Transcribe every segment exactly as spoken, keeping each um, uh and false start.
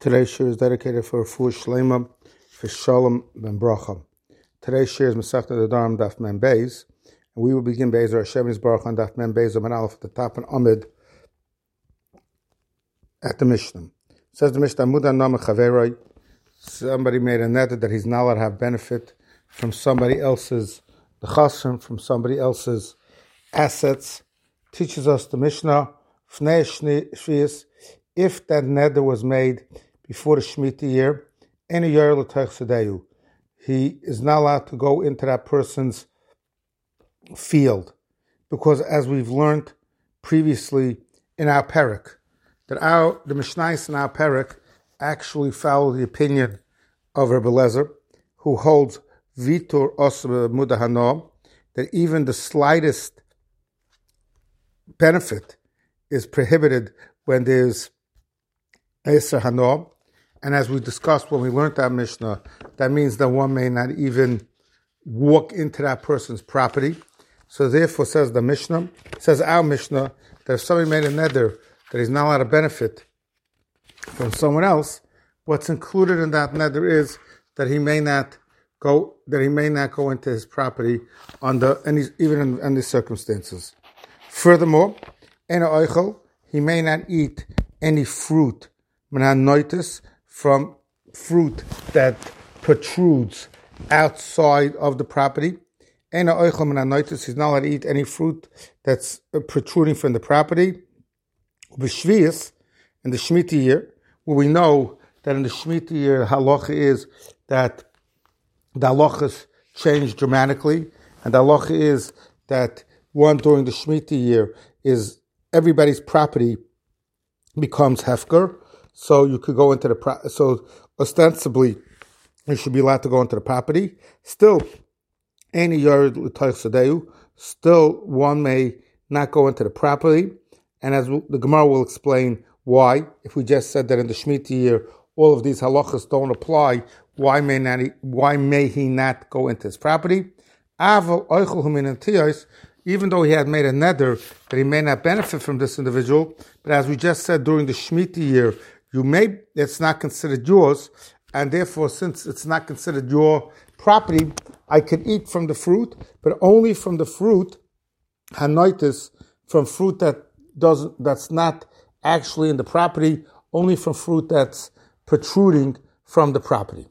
Today's shir is dedicated for Refuah Shlema for Shalom ben Bracha. Today's shir is Masechta Nedarim Daf Mem Beis, and we will begin Beis or Hashem Yisbarach on Daf Mem Beis Omen Aleph at the top and Amid at the Mishnah. It says the Mishnah, Muda Nama Chaveroi, somebody made a net that he's not allowed to have benefit from somebody else's the chassan, from somebody else's assets. Teaches us the Mishnah, Fnei Shvius, if that neder was made before the Shemitah year, any year l'tech he is not allowed to go into that person's field, because as we've learned previously in our parak, that our the Mishnayos in our parak actually follow the opinion of Rebbe Lezer, who holds Vitur Osma Mudahano, that even the slightest benefit is prohibited when there's Eser Hano. And as we discussed when we learned that Mishnah, that means that one may not even walk into that person's property. So therefore, says the Mishnah, says our Mishnah, that if somebody made a neder that he's not allowed to benefit from someone else, what's included in that neder is that he may not go, that he may not go into his property under any, even in any circumstances. Furthermore, ena oichel, he may not eat any fruit, menanoitis, from fruit that protrudes outside of the property. Ena oichel menanoitis, he's not allowed to eat any fruit that's protruding from the property. B'shvius, in the Shemitah year, where we know that in the Shemitah year, the halacha is that the halachas change dramatically, and the halacha is that one during the Shemitah year is everybody's property becomes hefker, so you could go into the pro- so ostensibly you should be allowed to go into the property. Still, any yard l'taych still one may not go into the property, and as the Gemara will explain why, if we just said that in the Shemitah year all of these halachas don't apply, why may not he, why may he not go into his property? Aval oichel huminatiyos, even though he had made a neder that he may not benefit from this individual, but as we just said, during the Shemitah year, you may, it's not considered yours, and therefore, since it's not considered your property, I could eat from the fruit, but only from the fruit, hanoitis, from fruit that doesn't, that's not actually in the property, only from fruit that's protruding from the property.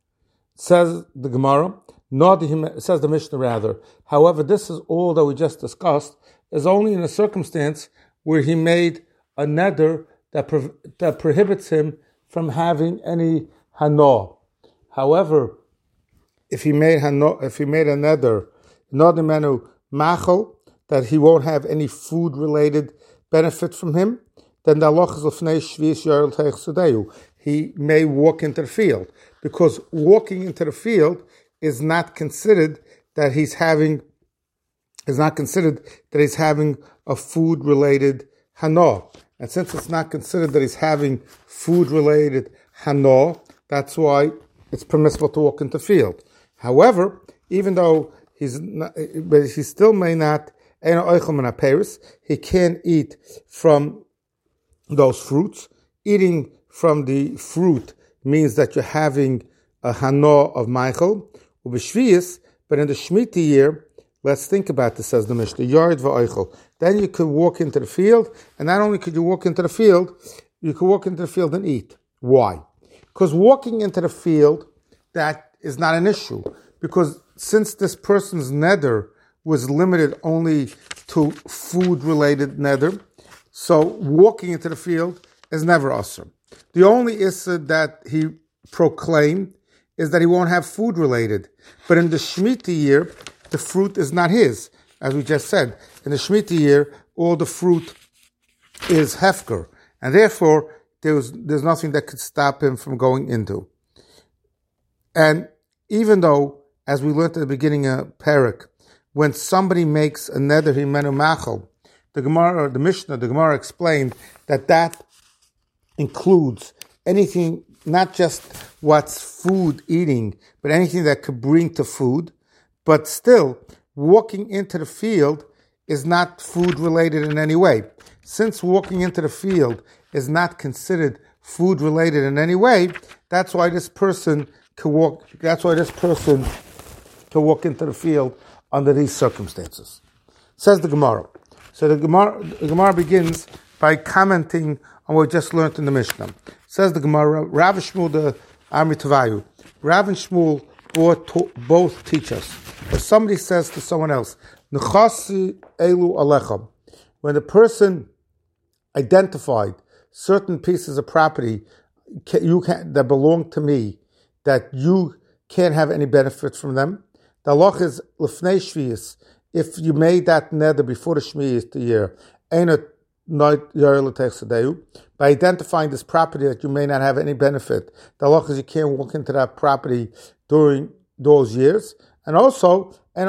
Says the Gemara, not the, says the Mishnah rather. However, this is all that we just discussed, is only in a circumstance where he made a neder that pro, that prohibits him from having any hano. However, if he made hano, if he made a neder, not the menu machal, that he won't have any food related benefit from him, then the halachas l'fnei shvius yar l'taych sudeyu, he may walk into the field, because walking into the field is not considered that he's having is not considered that he's having a food related hano. And since it's not considered that he's having food related hano, that's why it's permissible to walk into the field. However, even though he's not, but he still may not, he can't eat from those fruits. Eating from the fruit means that you're having a hano of Michael, but in the Shemitah year, let's think about this, says the Mishnah, yard va'oichel. Then you could walk into the field, and not only could you walk into the field, you could walk into the field and eat. Why? Because walking into the field, that is not an issue. Because since this person's neder was limited only to food-related neder, so walking into the field is never awesome. The only issue that he proclaimed is that he won't have food-related. But in the Shemitah year, the fruit is not his. As we just said, in the Shemitah year, all the fruit is hefker. And therefore, there's, there's nothing that could stop him from going into. And even though, as we learned at the beginning of Parak, when somebody makes a neder himenu machal, the Gemara, the Mishnah, the Gemara explained that that includes anything, not just what's food eating, but anything that could bring to food. But still, walking into the field is not food related in any way. Since walking into the field is not considered food related in any way, that's why this person can walk, that's why this person can walk into the field under these circumstances. Says the Gemara. So the Gemara, the Gemara begins by commenting on what we just learned in the Mishnah. Says the Gemara, Rav and Shmuel the Amri Tavayu. Rav and Shmuel both teach us. If somebody says to someone else, Nechasi elu alechem, when the person identified certain pieces of property you can, that belong to me, that you can't have any benefit from them, the halach is lefnei shviyas. If you made that nether before the shmiyas year, by identifying this property that you may not have any benefit, the halach is you can't walk into that property during those years, and also and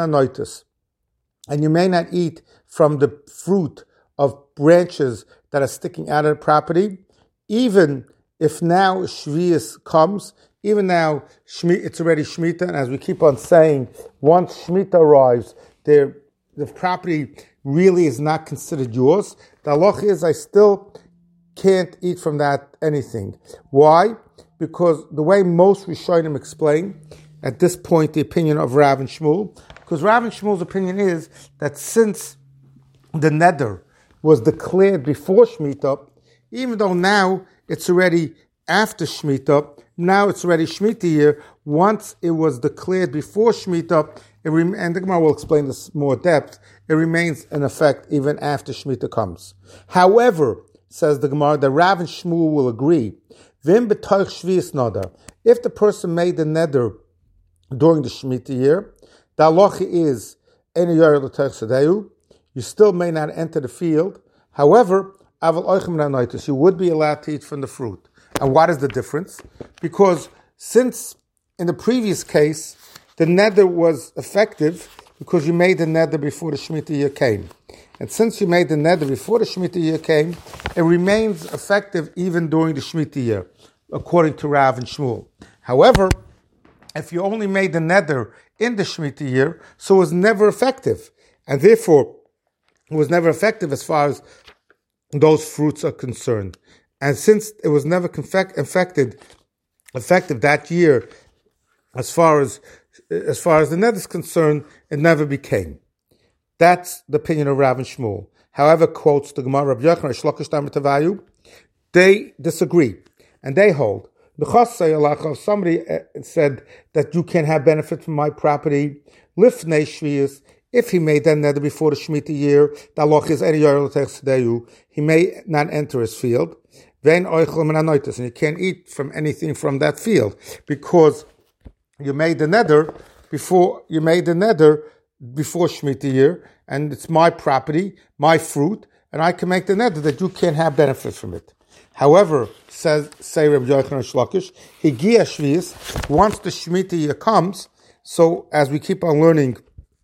and you may not eat from the fruit of branches that are sticking out of the property, even if now Shvius comes, even now it's already Shemitah, and as we keep on saying, once Shemitah arrives, the property really is not considered yours. The halach is I still can't eat from that anything. Why? Because the way most Rishonim explain, at this point, the opinion of Rav and Shmuel, because Rav and Shmuel's opinion is that since the neder was declared before Shemitah, even though now it's already after Shemitah, now it's already Shemitah year, once it was declared before Shemitah, it rem- and the Gemara will explain this more depth, it remains in effect even after Shemitah comes. However, says the Gemara, the Rav and Shmuel will agree, Vim b'toich shvius neder, if the person made the neder during the Shemitah year, the halacha is eni yoreh l'toich sadeu, you still may not enter the field. However, aval oichem nanoitis, you would be allowed to eat from the fruit. And what is the difference? Because since in the previous case, the neder was effective because you made the neder before the Shemitah year came. And since you made the neder before the Shemitah year came, it remains effective even during the Shemitah year, according to Rav and Shmuel. However, if you only made the neder in the Shemitah year, so it was never effective. And therefore, it was never effective as far as those fruits are concerned. And since it was never confect, infected, effective that year, as far as as far as the neder is concerned, it never became. That's the opinion of Rav and Shmuel. However, quotes the Gemara of Yochanan Shlokish Tamar Tavayu, they disagree, and they hold. Somebody said that you can have benefit from my property, lifnei shviyus, if he made that neder before the Shemitah year, the halach is eni yoreh l'toich sadeu, he may not enter his field, vein oichel min hanoitos, and you can't eat from anything from that field, because you made the neder before, you made the neder before Shemitah year, and it's my property, my fruit, and I can make the neder that you can't have benefit from it. However, says say Rabbi Yochanan Shlokish, Higia Shvius, once the Shemitah year comes, so as we keep on learning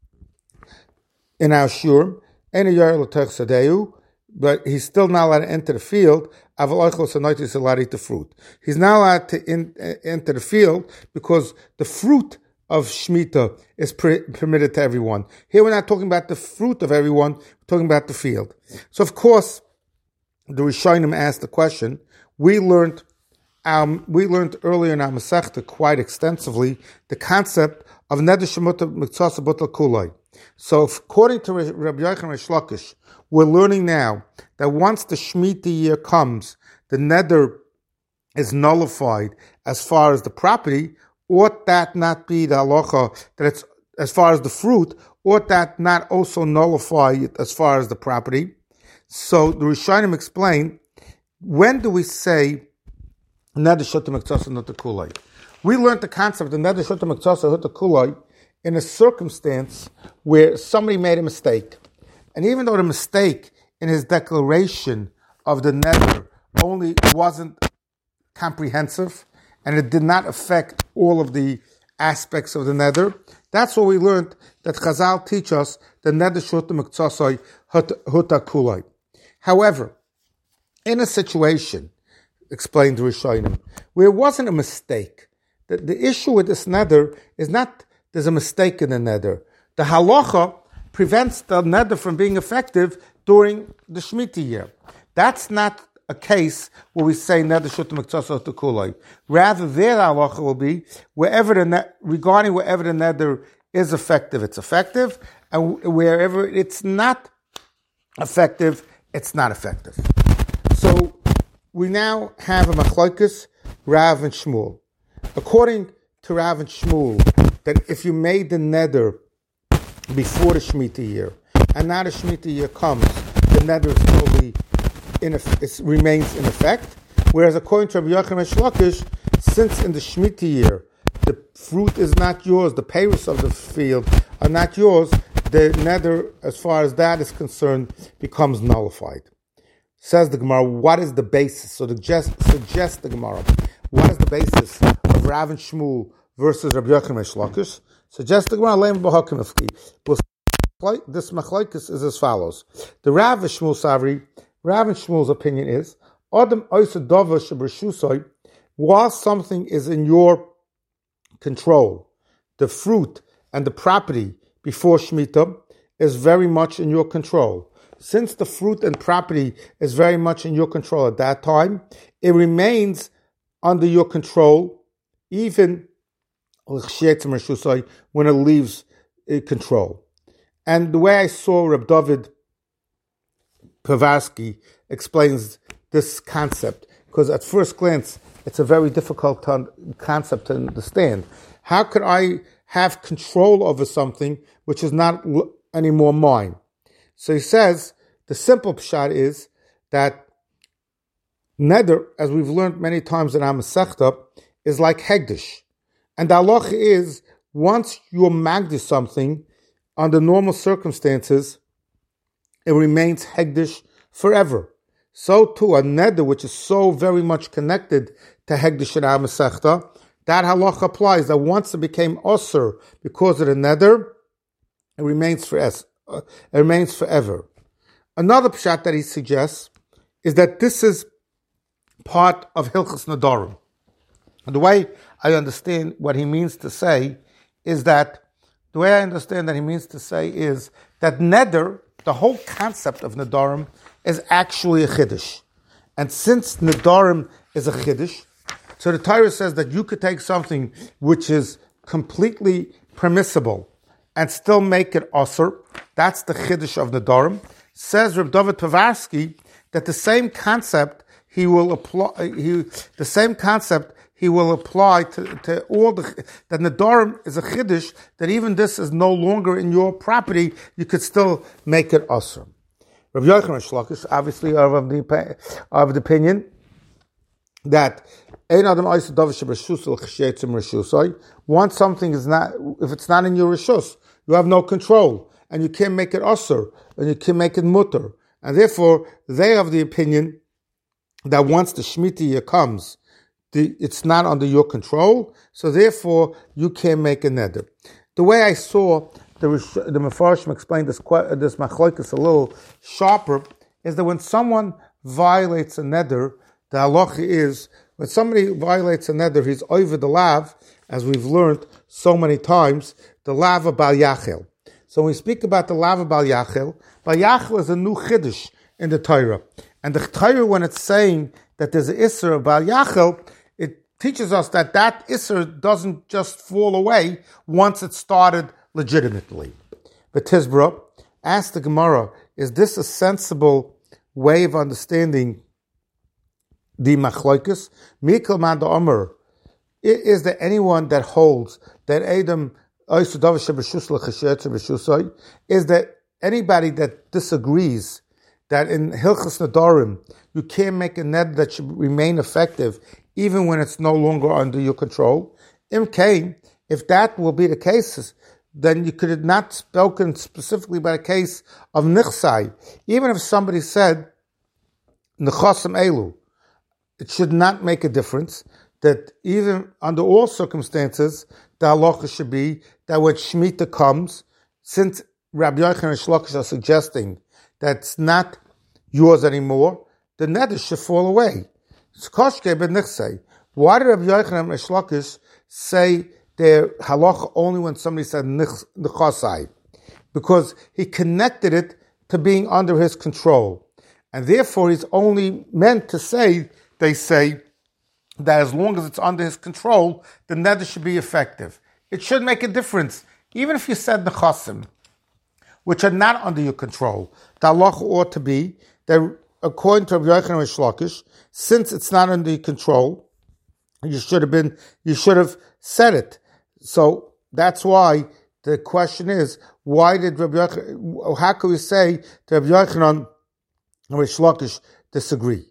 in our shur, eni yoreh l'toich sadeu, but he's still not allowed to enter the field. Aval oichel sanoitis is allowed to eat the fruit. He's not allowed to in, uh, enter the field because the fruit of Shemitah is pre- permitted to everyone. Here we're not talking about the fruit of everyone, we're talking about the field. So of course, the Rishonim asked the question. We learned, um, we learned earlier in our Masechta quite extensively the concept of neder shemutar miktsasa butel kuloi. So, according to Rabbi Yochanan Shlokish, we're learning now that once the Shemitah year comes, the neder is nullified as far as the property. Ought that not be the halacha that it's as far as the fruit? Ought that not also nullify it as far as the property? So the Rishonim explain, when do we say neder shoter miktsasa huta kuloi? We learned the concept of neder shoter miktsasa huta kuloi in a circumstance where somebody made a mistake. And even though the mistake in his declaration of the neder only wasn't comprehensive, and it did not affect all of the aspects of the neder, that's what we learned, that Chazal teach us the neder shoter miktsasa huta kuloi. However, in a situation, explained the Rishonim, where it wasn't a mistake, the, the issue with this neder is not there's a mistake in the neder. The halacha prevents the neder from being effective during the Shemitah year. That's not a case where we say neder shuta miktsasa to kulay. Rather, their halacha will be wherever the ne- regarding wherever the neder is effective, it's effective, and wherever it's not effective, it's not effective. So we now have a machlokes Rav and Shmuel. According to Rav and Shmuel, that if you made the neder before the Shemitah year, and now the Shemitah year comes, the neder is totally in effect, it remains in effect. Whereas according to Rabbi Yochanan Shlokish, since in the Shemitah year the fruit is not yours, the payros of the field are not yours, the neder, as far as that is concerned, becomes nullified. Says the Gemara, what is the basis? So suggest, suggest the Gemara, what is the basis of Rav and Shmuel versus Rabbi Yochanan Shlokish? Suggest the Gemara, Leim b'Hakimifki. This machlokes is as follows. The Rav and Shmuel Savri, Rav and Shmuel's opinion is, Adam oisa dava shebreshusai, while something is in your control, the fruit and the property before Shemitah is very much in your control. Since the fruit and property is very much in your control at that time, it remains under your control even when it leaves control. And the way I saw Reb David Povarsky explains this concept, because at first glance it's a very difficult concept to understand. How could I have control over something which is not anymore mine? So he says, the simple pshat is that neder, as we've learned many times in our Masechta, is like hegdish. And the halacha is, once you're magdish something, under normal circumstances, it remains hegdish forever. So too, a neder, which is so very much connected to hegdish in our Masechta, that halacha applies, that once it became osir because of the neder, it remains for es, uh, it remains forever. Another pshat that he suggests is that this is part of Hilchos Nedarim. And the way I understand what he means to say is that, the way I understand that he means to say is that neder, the whole concept of Nedarim, is actually a chiddush. And since Nedarim is a chiddush, so the Torah says that you could take something which is completely permissible and still make it osir. That's the chiddush of Nedarim. Says Reb David Povarsky that the same concept he will apply. He the same concept he will apply to, to all the that Nedarim is a chiddush, that even this is no longer in your property, you could still make it osir. Rabbi Yochanan Shlokish obviously are of the of the opinion that once something is not, if it's not in your rishus, you have no control, and you can't make it osir, and you can't make it mutter, and therefore they have the opinion that once the Shemitah year comes, the, it's not under your control, so therefore you can't make a neder. The way I saw the the Mefarshim explained this this machlokes a little sharper is that when someone violates a neder, the halacha is, when somebody violates a neder, he's over the lav, as we've learned so many times, the lav of Bal Yachel. So when we speak about the lav of Bal Yachel, Bal Yachel is a new chiddush in the Torah. And the Torah, when it's saying that there's an Isser of Bal Yachel, it teaches us that that Isser doesn't just fall away once it started legitimately. But Tizbra asked the Gemara, is this a sensible way of understanding the machlokes? Mikal man da Omer, is there anyone that holds that Adam is there anybody that disagrees that in Hilchos Nedarim you can't make a neder that should remain effective even when it's no longer under your control? Imkain, if that will be the case, then you could have not spoken specifically about a case of nichsai. Even if somebody said nechasam elu, it should not make a difference, that even under all circumstances, the halacha should be that when Shemitah comes, since Rabbi Yochanan and Shlokish are suggesting that it's not yours anymore, the neder should fall away. Why did Rabbi Yochanan and Shlokish say their halacha only when somebody said nechasai? Because he connected it to being under his control. And therefore, he's only meant to say, they say, that as long as it's under his control, the neder should be effective. It should make a difference. Even if you said nechasim, which are not under your control, the halacha ought to be that according to Rabbi Yochanan Reish Lakish, since it's not under your control, you should have been, you should have said it. So that's why the question is, why did Rabbi Yochanan, how can we say that Rabbi Yochanan and Reish Lakish disagree?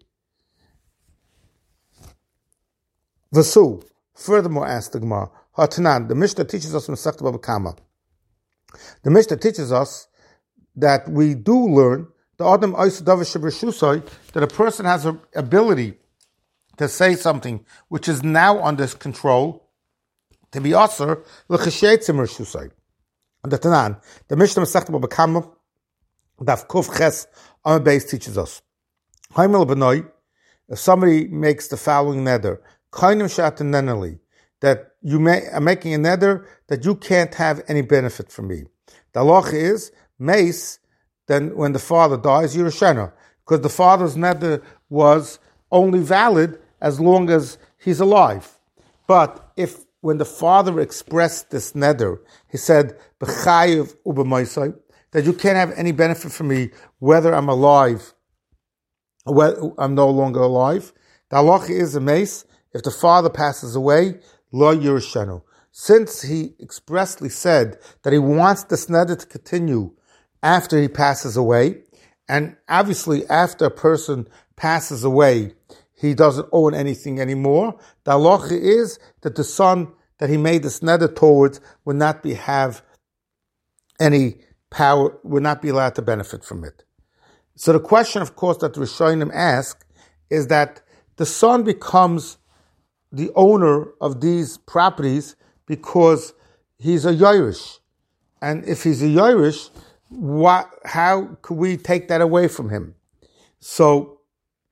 Vasu, furthermore, asked the Gemara, Hatanan, the Mishnah teaches us from Masechta Baba Kama. The Mishnah teaches us that we do learn the Adam that a person has an ability to say something which is now under his control, to be aser l'chashetzim reshusay. The Tanan, the Mishnah Masechta Baba Kama, Daf Kuf Ches Amud Beis teaches us. Haimel b'noi, if somebody makes the following neder, kainim shatan neneli, that you may, are making a neder that you can't have any benefit from me. The halacha is mace. Then when the father dies, you're a shena, because the father's neder was only valid as long as he's alive. But if when the father expressed this neder, he said b'chayiv u'b'maisai, that you can't have any benefit from me whether I'm alive or whether I'm no longer alive. The halacha is a mace. If the father passes away, lo yirishenu. Since he expressly said that he wants this neder to continue after he passes away, and obviously after a person passes away, he doesn't own anything anymore, the halacha is that the son that he made this neder towards would not be have any power, would not be allowed to benefit from it. So the question, of course, that the Rishonim ask is that the son becomes the owner of these properties because he's a Yerush. And if he's a Yerush, what, how could we take that away from him? So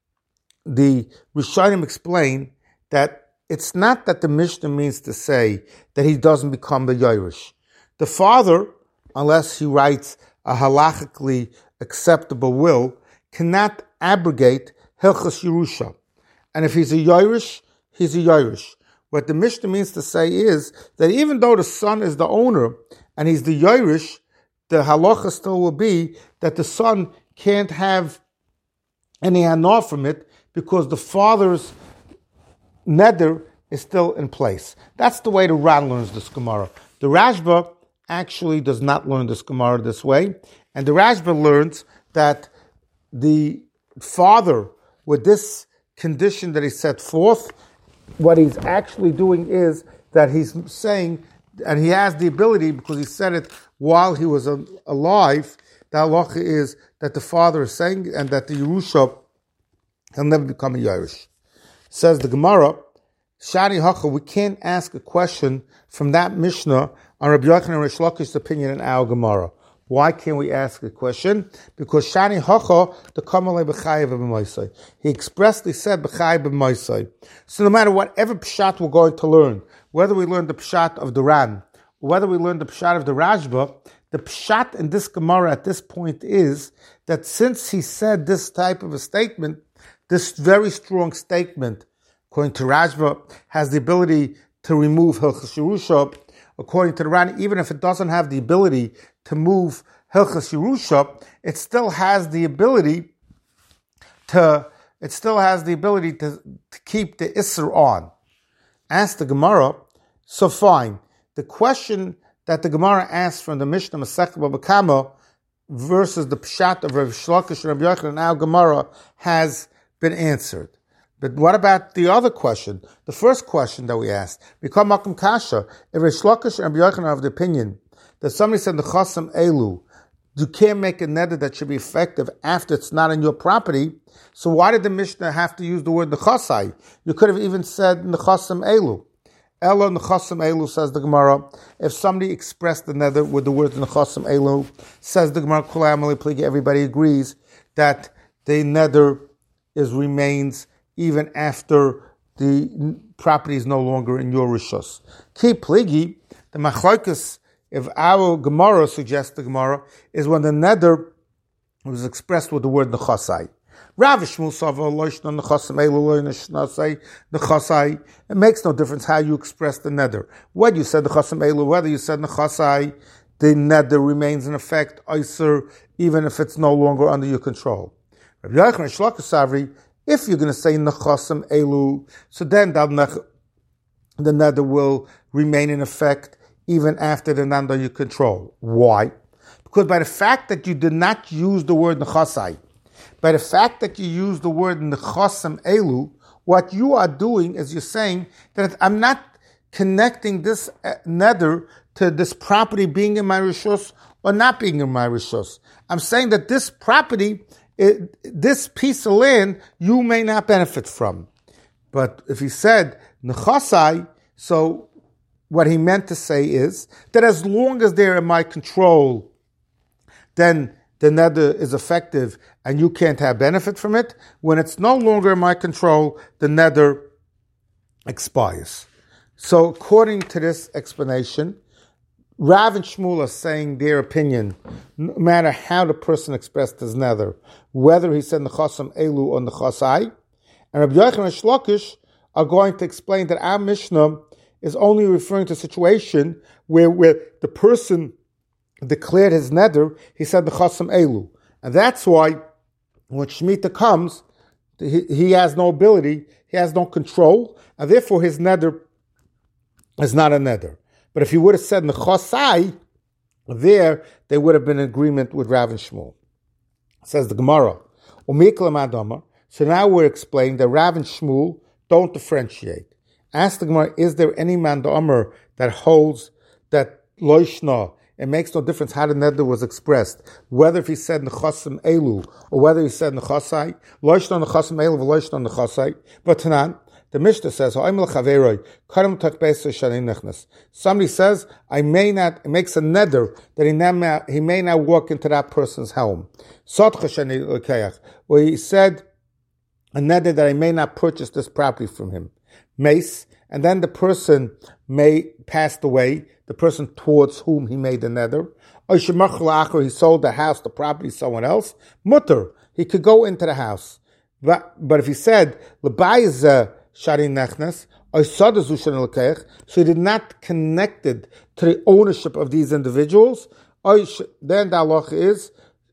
the Rishonim explain that it's not that the Mishnah means to say that he doesn't become the Yerush. The father, unless he writes a halachically acceptable will, cannot abrogate Hilchas Yerusha. And if he's a Yerush, he's a Yerush. What the Mishnah means to say is that even though the son is the owner and he's the Yerush, the halacha still will be that the son can't have any hanor from it because the father's neder is still in place. That's the way the Ran learns this Gemara. The Rashba actually does not learn this Gemara this way, and the Rashba learns that the father, with this condition that he set forth, what he's actually doing is that he's saying, and he has the ability, because he said it while he was alive, the halacha is that the father is saying, and that the Yerusha, he'll never become a Yerush. Says the Gemara, Shani Hacha, we can't ask a question from that Mishnah on Rabbi Yochanan Reish Lakish's opinion in our Gemara. Why can't we ask a question? Because Shani Hacha, the Kamalei B'chayiv B'maisai. He expressly said B'chayiv B'maisai. So no matter whatever Pshat we're going to learn, whether we learn the Pshat of the Ran, whether we learn the Pshat of the Rashba, the Pshat in this Gemara at this point is that since he said this type of a statement, this very strong statement, according to Rashba, has the ability to remove Hilchas Yerusha. According to the Ran, even if it doesn't have the ability to move Hilchas Yerusha, it still has the ability to, it still has the ability to, to keep the Isser on. Ask the Gemara, so fine. The question that the Gemara asks from the Mishnah Masechta Baba Kama versus the Pshat of Rav Shlakish and Rabbi Yochanan, now Gemara has been answered. But what about the other question? The first question that we asked, Mikam Makom Kasha, if Rav Shlakish and Rabbi Yochanan are of the opinion that somebody said the Chasam Elu, you can't make a neder that should be effective after it's not in your property, so why did the Mishnah have to use the word Nechasai? You could have even said Nechasam Elu. Elo Nechasam Elu, says the Gemara. If somebody expressed the neder with the word Nechasam Elu, says the Gemara, Kol Amali Pligi, everybody agrees that the neder is remains even after the property is no longer in your rishos. Ki Pligi, the Machlokes, if our Gemara suggests the Gemara, is when the neder was expressed with the word Nechasai. Rav Shmuel Sava Loishna Nechasam Elu Loishnasei Nechasai. It makes no difference how you express the nether. Whether you said Nechasam Elu, whether you said Nechasai, the nether remains in effect, Iser, even if it's no longer under your control. Rabbi Yochanan Shlaka Savri, if you're going to say Nechasam Elu, so then the nether will remain in effect even after the not under your control. Why? Because by the fact that you did not use the word Nechasai, by the fact that you use the word Nechasam Elu, what you are doing is you're saying that I'm not connecting this nether to this property being in my rishus or not being in my rishus. I'm saying that this property, it, this piece of land, you may not benefit from. But if he said Nechasai, so what he meant to say is that as long as they're in my control, then the nether is effective and you can't have benefit from it. When it's no longer in my control, the nether expires. So according to this explanation, Rav and Shmuel are saying their opinion, no matter how the person expressed his nether, whether he said Nechasam Elu or Nechasai. And Rabbi Yochanan and Shlokish are going to explain that our Mishnah is only referring to a situation where, where the person declared his nether, he said Nechasam Elu. And that's why when Shemitah comes, he, he has no ability, he has no control, and therefore his nether is not a nether. But if he would have said Nechasai, there they would have been in agreement with Rav and Shmuel. Says the Gemara. So now we're explaining that Rav and Shmuel don't differentiate. Ask the Gemara, is there any man d'Omer that holds that Loishna, it makes no difference how the nether was expressed, whether if he said Nechasam Elu or whether he said Nechasai, Loishna Nechasam Elu, Loishna Nechasai. But Tanan, the Mishnah says, somebody says, I may not, it makes a nether that he, not, he may not walk into that person's home. Where he said, a nether that I may not purchase this property from him. Mace, and then the person may pass away, the person towards whom he made the nether. He sold the house, the property, someone else. Mutter, he could go into the house. But, but if he said, Shari Nechnes, so he did not connect it to the ownership of these individuals, then the halacha is,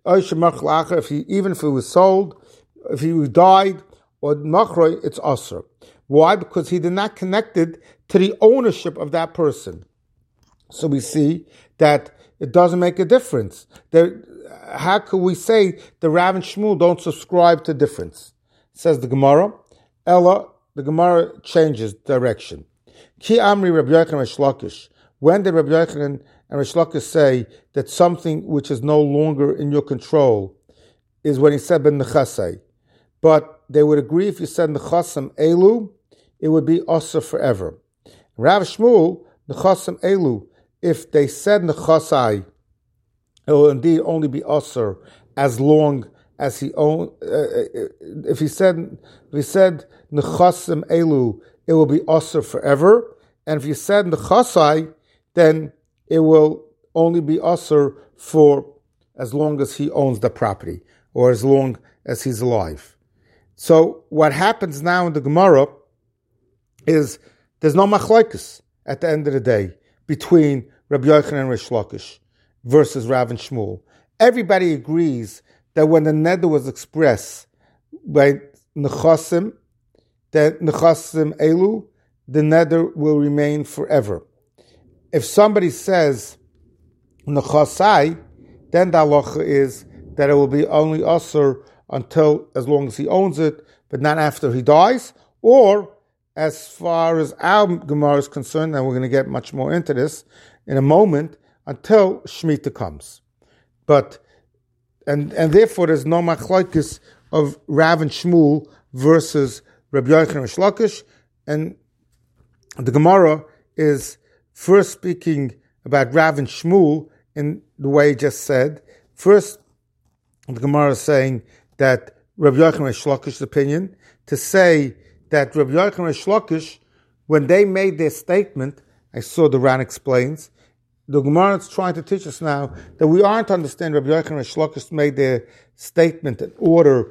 if he, even if he was sold, if he died, or machroi, it's asr. Why? Because he did not connect it to the ownership of that person. So we see that it doesn't make a difference. There, how could we say the Rav and Shmuel don't subscribe to difference? Says the Gemara, Ella, the Gemara changes direction. Ki Amri Rabbi Yochanan and Shlokish. When did Rabbi Yochanan and Rish Lakish say that something which is no longer in your control is when he said ben nechasai? But they would agree if you said nechasam elu, it would be osir forever. Rav Shmuel, nechasam elu, if they said nechasai, it will indeed only be osir as long as he own. Uh, if he said, if he said nechasam elu, it will be osir forever. And if you said nechasai, then it will only be osir for as long as he owns the property, or as long as he's alive. So what happens now in the Gemara is there's no machlokes at the end of the day between Rabbi Yochanan and Rish Lakish versus Rav and Shmuel. Everybody agrees that when the neder was expressed by nechasim, that nechasim elu, the neder will remain forever. If somebody says nechasai, then the halacha is that it will be only asur until as long as he owns it, but not after he dies, or as far as our Gemara is concerned, and we're going to get much more into this in a moment, until Shemitah comes. But and and therefore there's no machlokes of Rav and Shmuel versus Rabbi Yochanan and Shlokish, and the Gemara is first speaking about Rav and Shmuel in the way he just said. First, the Gemara is saying that Rabbi Yochanan and Shlokish's opinion, to say that Rabbi Yochanan and Shlokish, when they made their statement, I saw the Ran explains, the Gemara is trying to teach us now that we aren't to understand Rabbi Yochanan and Shlokish made their statement in order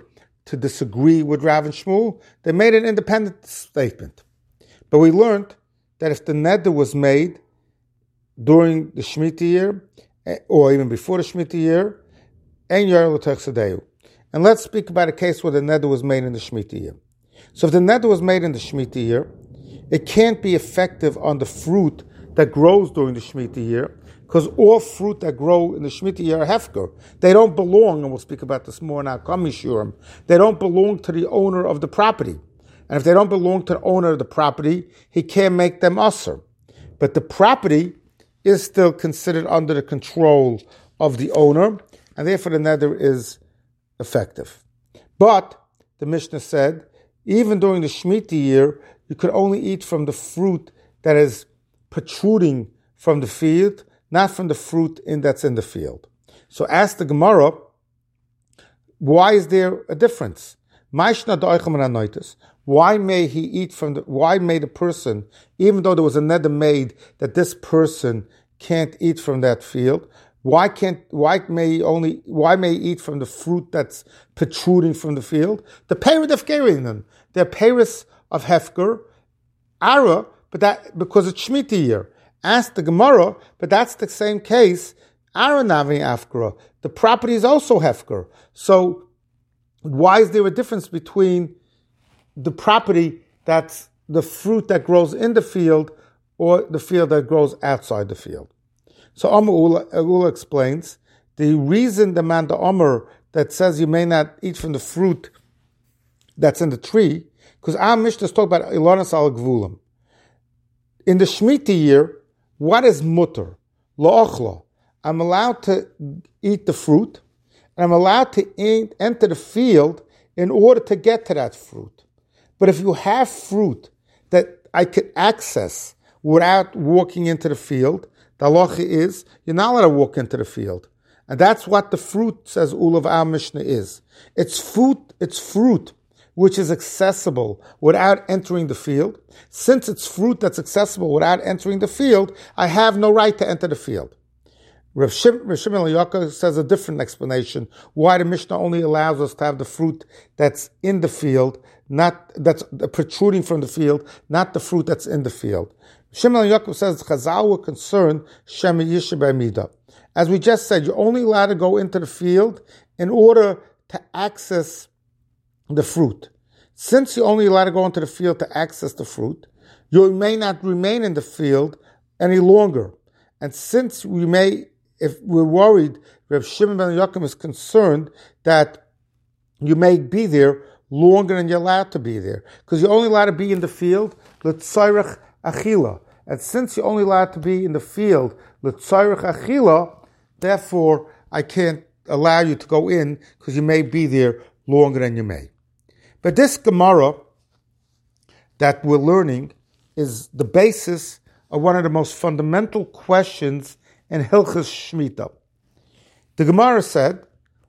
to disagree with Rav and Shmuel. They made an independent statement. But we learned that if the neder was made during the Shemitah year, or even before the Shemitah year, and And let's speak about a case where the neder was made in the Shemitah year. So if the neder was made in the Shemitah year, it can't be effective on the fruit that grows during the Shemitah year, because all fruit that grow in the Shemitah year are hefker. They don't belong, and we'll speak about this more in our coming shurim, they don't belong to the owner of the property. And if they don't belong to the owner of the property, he can't make them usher. But the property is still considered under the control of the owner, and therefore the neder is effective. But the Mishnah said, even during the Shemitah year, you could only eat from the fruit that is protruding from the field, not from the fruit in that's in the field. So ask the Gemara, why is there a difference? Why may he eat from the, why may the person, even though there was a neder made that this person can't eat from that field, why can't, why may he only, why may he eat from the fruit that's protruding from the field? The peiros of Gerin, they're peiros of Hefker, Ara, but that, because it's Shemitah year. Ask the Gemara, but that's the same case, Ara Navi Afkara. The property is also Hefker. So, why is there a difference between the property that's the fruit that grows in the field or the field that grows outside the field? So Amar Ula, Ula explains, the reason the man, the Omer, that says you may not eat from the fruit that's in the tree, because our Mishnah is talking about Ilanas al Gvulim. In the Shemitah year, what is mutter? La'ochla. I'm allowed to eat the fruit, and I'm allowed to eat, enter the field in order to get to that fruit. But if you have fruit that I could access without walking into the field, the halacha is, you're not allowed to walk into the field. And that's what the fruit, says Ulav our Mishnah, is. It's fruit, it's fruit which is accessible without entering the field. Since it's fruit that's accessible without entering the field, I have no right to enter the field. Rav Shimon Eliyaka says a different explanation why the Mishnah only allows us to have the fruit that's in the field, not that's protruding from the field, not the fruit that's in the field. Shimon Eliyaka says Chazal were concerned Shema Yisha B'Amida. As we just said, you're only allowed to go into the field in order to access the fruit. Since you're only allowed to go into the field to access the fruit, you may not remain in the field any longer. And since we may, if we're worried, Rav Shimon ben Yochim is concerned that you may be there longer than you're allowed to be there, because you're only allowed to be in the field l'tzairach achila. And since you're only allowed to be in the field l'tzairach achila, therefore I can't allow you to go in because you may be there longer than you may. But this Gemara that we're learning is the basis of one of the most fundamental questions in Hilchos Shemitah. The Gemara said,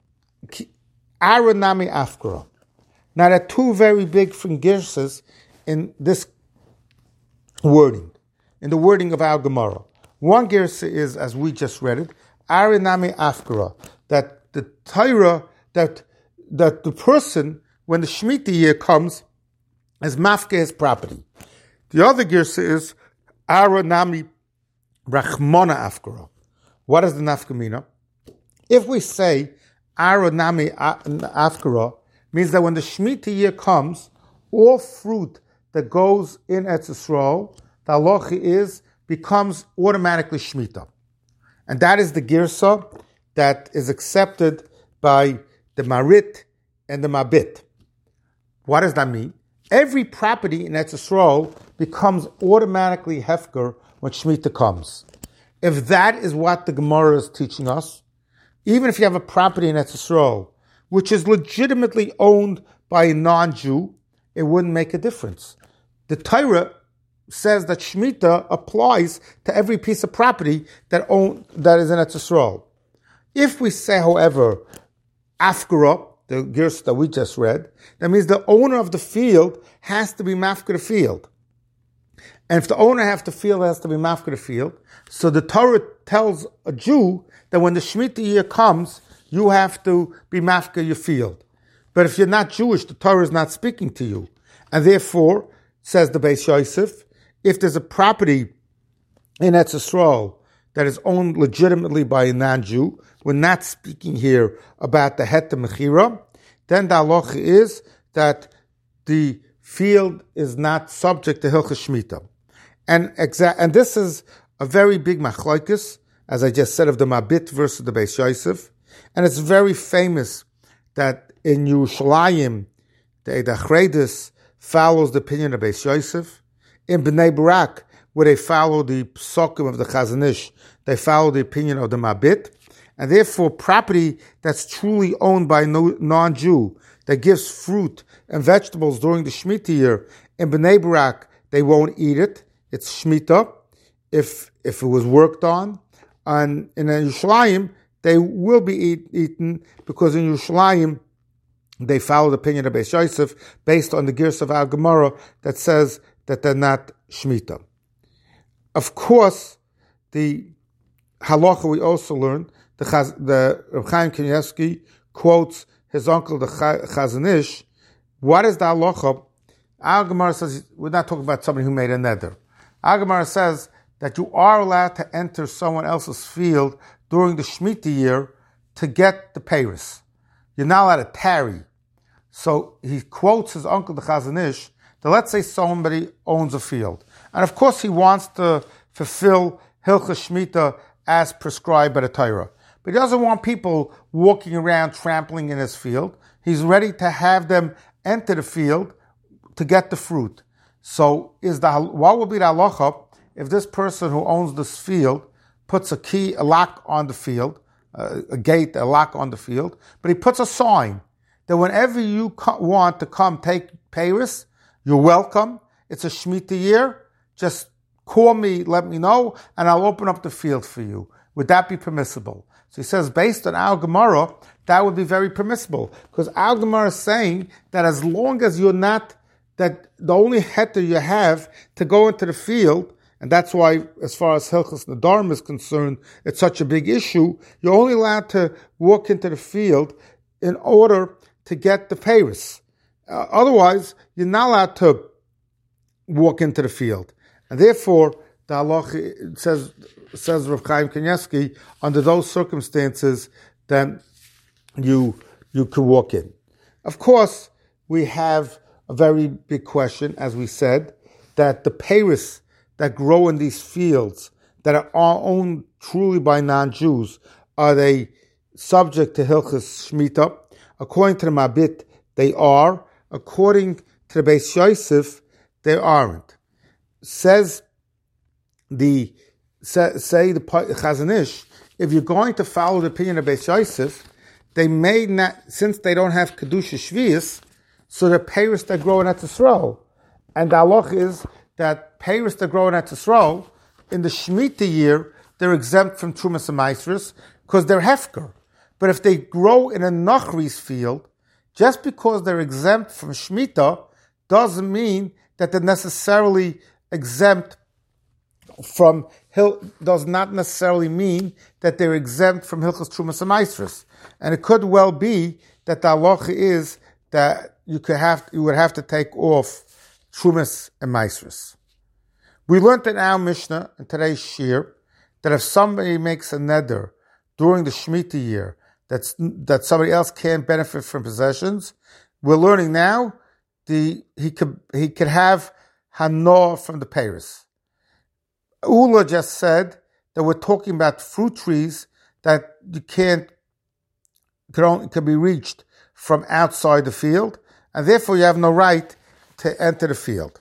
Aranami Afkara. Now there are two very big fingirses in this wording, in the wording of our Gemara. One girsa is, as we just read it, Aranami Afkara, that the Torah, that that the person, when the Shemitah year comes, is mafke his property. The other girsa is Aranami Rachmona Afkara. What is the nafkamina? If we say Aranami Afkara, means that when the Shemitah year comes, all fruit that goes in Eretz Yisrael, the halacha is, becomes automatically Shemitah. And that is the girsa that is accepted by the Marit and the Mabit. What does that mean? Every property in Eretz Yisrael becomes automatically Hefker when Shemitah comes. If that is what the Gemara is teaching us, even if you have a property in Eretz Yisrael, which is legitimately owned by a non-Jew, it wouldn't make a difference. The Torah says that Shemitah applies to every piece of property that own, that is in Eretz Yisrael. If we say, however, Afkara, the girsa that we just read, that means the owner of the field has to be mafkar the field. And if the owner has the field, has to be mafkar the field. So the Torah tells a Jew that when the Shemitah year comes, you have to be mafkar your field. But if you're not Jewish, the Torah is not speaking to you. And therefore, says the Beis Yosef, if there's a property in Eretz Yisrael that is owned legitimately by a non-Jew, we're not speaking here about the Heter Mechira, then the halacha is that the field is not subject to Hilchos Shmita. And exa- and this is a very big machlokes, as I just said, of the Mabit versus the Beis Yosef. And it's very famous that in Yerushalayim, the Eidah Chreidis follows the opinion of Beis Yosef. In Bnei Barak, where they follow the psukim of the Chazon Ish, they follow the opinion of the Mabit. And therefore, property that's truly owned by a non-Jew, that gives fruit and vegetables during the Shemitah year, in Bnei Barak, they won't eat it. It's Shemitah, if if it was worked on. And in Yerushalayim, they will be eat, eaten, because in Yerushalayim, they follow the opinion of Beis Yosef based on the Girs of Al Gemara that says that they're not Shemitah. Of course, the halacha we also learn, the, Chaz, the Reb Chaim Kanievsky quotes his uncle, the Chazon Ish. What is the halacha? Al Gemara says, we're not talking about somebody who made a neder. Al Gemara says that you are allowed to enter someone else's field during the Shemitah year to get the peiros. You're not allowed to tarry. So he quotes his uncle, the Chazon Ish, that let's say somebody owns a field. And of course he wants to fulfill Hilchos Shmita as prescribed by the Torah. But he doesn't want people walking around trampling in his field. He's ready to have them enter the field to get the fruit. So is the what will be the halacha if this person who owns this field puts a key, a lock on the field, uh, a gate, a lock on the field, but he puts a sign that whenever you co- want to come take peiros, you're welcome. It's a Shemitah year. Just call me, let me know, and I'll open up the field for you. Would that be permissible? So he says, based on Al Gemara, that would be very permissible. Because Al Gemara is saying that as long as you're not, that the only heter you have to go into the field, and that's why, as far as Hilchos Nedarim is concerned, it's such a big issue, you're only allowed to walk into the field in order to get the peiros. Uh, otherwise, you're not allowed to walk into the field. And therefore, the halacha says, says Rav Chaim Kanievsky, under those circumstances, then you you can walk in. Of course, we have a very big question, as we said, that the peiros that grow in these fields that are owned truly by non-Jews, are they subject to Hilchos Shmita? According to the Mabit, they are. According to the Beis Yosef, they aren't. Says the say, say the Chazon Ish, if you're going to follow the opinion of Beis Yosef, they may not, since they don't have Kedusha Shvius, so the peiros that grow in Eretz Yisrael. And the halach is that peiros that grow in Eretz Yisrael, in the Shemitah year, they're exempt from Trumas and Maasros because they're hefker. But if they grow in a Nachri's field, just because they're exempt from Shemitah doesn't mean that they're necessarily exempt from Hil, does not necessarily mean that they're exempt from Hilchos Trumas and Maasros. And it could well be that the halacha is that you could have you would have to take off Trumas and Maasros. We learned in our Mishnah in today's Shir that if somebody makes a neder during the Shemitah year that's that somebody else can't benefit from possessions, we're learning now the he could he could have hanoah from the peiros. Ula just said that we're talking about fruit trees that you can't can, only, can be reached from outside the field, and therefore you have no right to enter the field.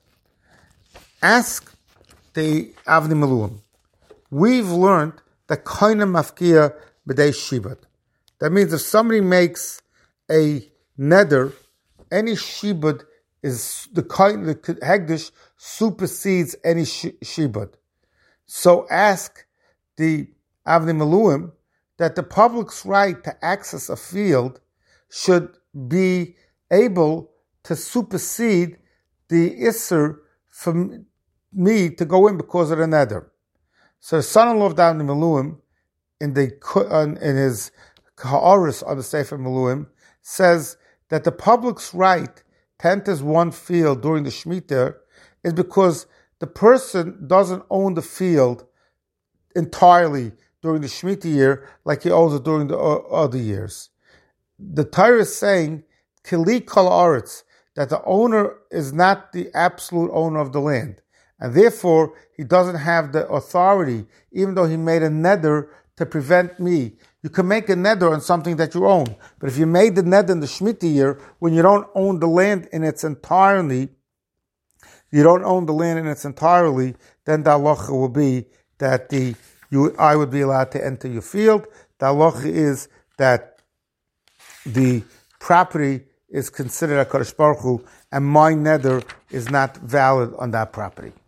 Ask the Avnei Miluim. We've learned that koine mafkia b'dei shibud. That means if somebody makes a neder, any shibud is the koine, the hegdish supersedes any shibud. So ask the Avnei Miluim that the public's right to access a field should be able to supersede the isser for me to go in because of the neder. So the son-in-law of Avnei Miluim, in the in his ha'aris on the Sefer Miluim, says that the public's right to enter one field during the Shemitah is because the person doesn't own the field entirely during the Shemitah year like he owns it during the other years. The Torah is saying, Kili Kol Haaretz, that the owner is not the absolute owner of the land. And therefore, he doesn't have the authority, even though he made a neder to prevent me. You can make a neder on something that you own. But if you made the neder in the Shemitah year, when you don't own the land in its entirety, you don't own the land in its entirety, then the halacha will be that the you I would be allowed to enter your field. The halacha is that the property is considered a Kadosh Baruch Hu, and my neder is not valid on that property.